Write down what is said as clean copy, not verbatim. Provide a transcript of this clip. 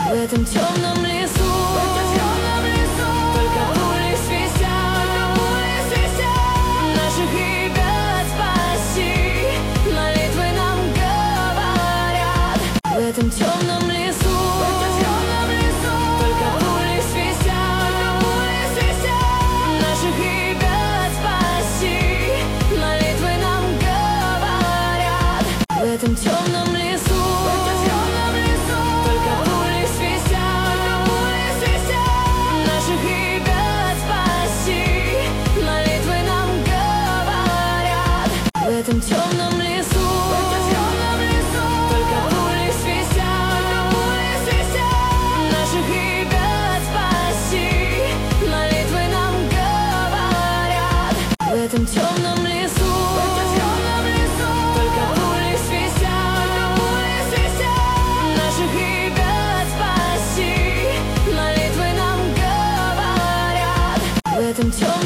В этом темном лесу, только пули свистят, наших ребят спаси, молитвы нам говорят. В этом темном лесу, только пули свистят, наших ребят спаси, молитвы нам говорят. В этом темном лесу, только пули свистят, наших ребят спаси, молитвы нам говорят. В этом темном лесу, только пули свистят, наших ребят спаси, молитвы нам говорят. В этом темном лесу, только пули свистят, наших ребят спаси, молитвы нам говорят. В этом темном